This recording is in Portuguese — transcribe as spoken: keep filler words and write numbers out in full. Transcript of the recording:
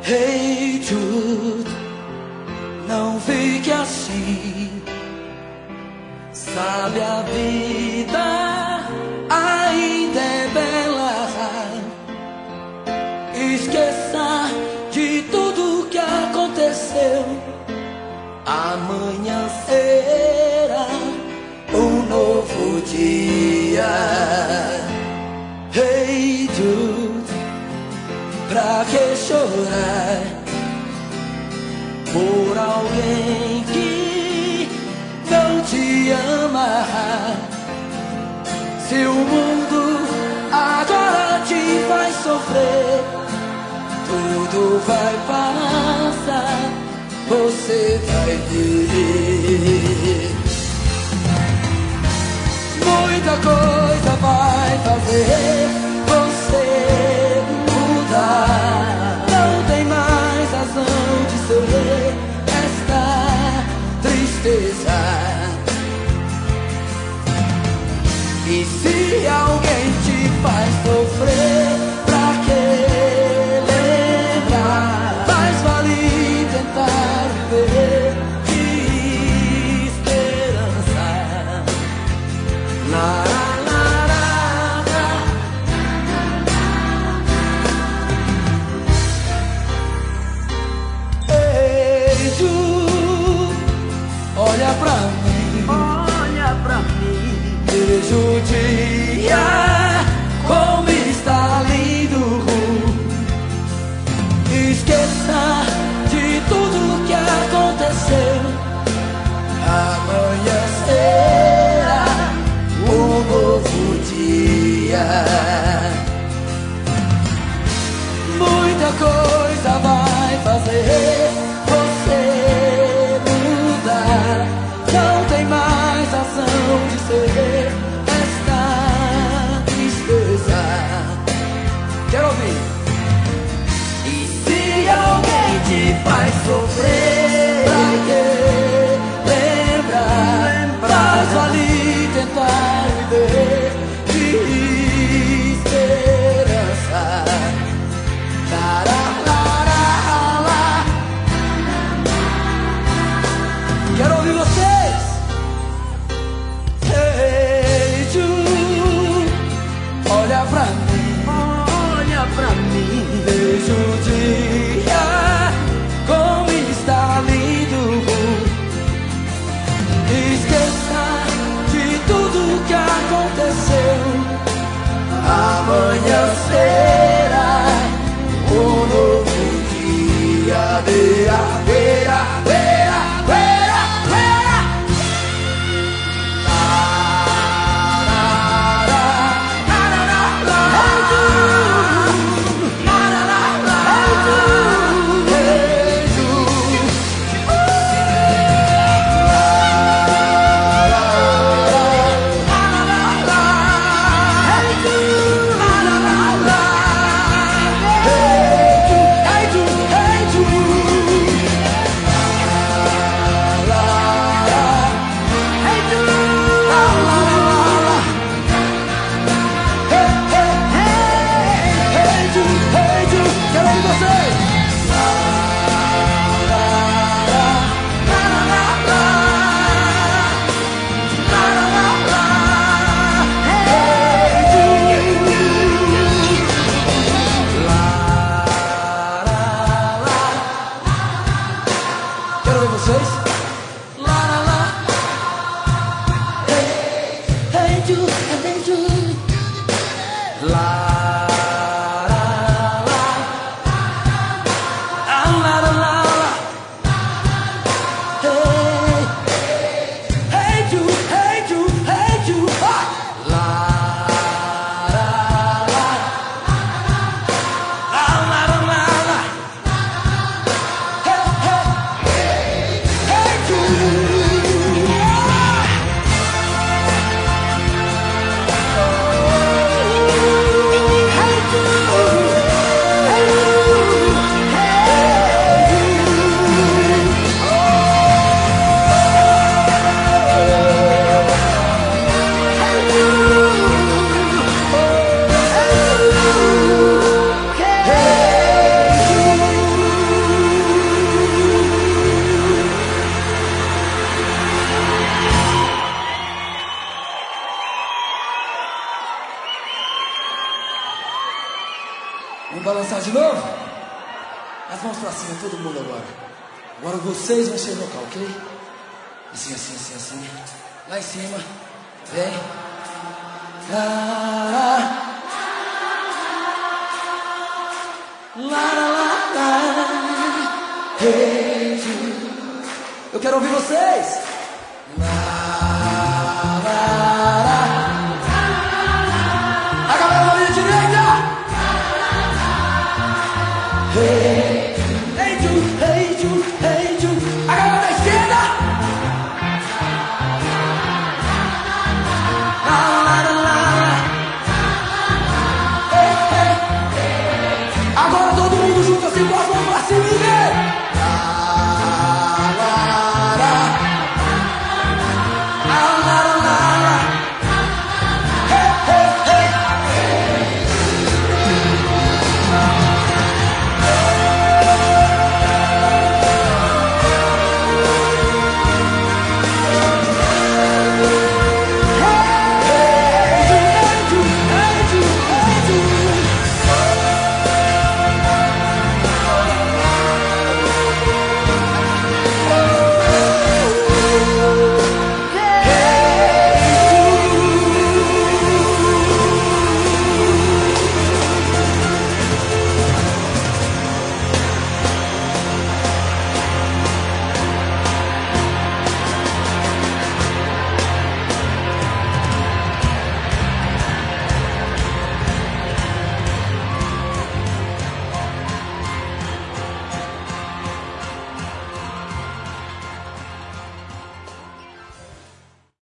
Hey Jude, não fique assim. Sabe, a vida ainda é bela. Esqueça de tudo que aconteceu. Amanhã será um novo dia. Hey Jude, pra que chorar por alguém que não te ama? Se o mundo agora te faz sofrer, tudo vai passar, você vai ver. Muita coisa vai fazer você mudar. Não tem mais razão de ser esta tristeza. E se alguém te faz sofrer, pra que lembrar? Mais vale tentar viver de esperança. Na olha pra mim, olha pra mim, veja o dia como está lindo. Esqueça de tudo que aconteceu. Amanhã será um novo dia. Muita coisa vai fazer você mudar. Não tem mais razão de ser esta tristeza. Quero ouvir. E se alguém te faz sofrer, pra que lembrar? Mais vale tentar viver de esperança. Quero ouvir vocês. Hey Jude, olha pra mim, olha pra mim, veja o dia como está lindo. Esqueça de tudo que aconteceu. Amanhã será um novo dia. Beira, beira, beira, beira, beira. Oh Vamos balançar de novo? As mãos pra cima, todo mundo agora. Agora vocês vão ser o vocal, ok? Assim, assim, assim, assim. Lá em cima. Vem. Lá, lá. Lá, lá, lá. Hey, eu quero ouvir vocês. Lá, lá, lá. A galera da minha direita. Hey.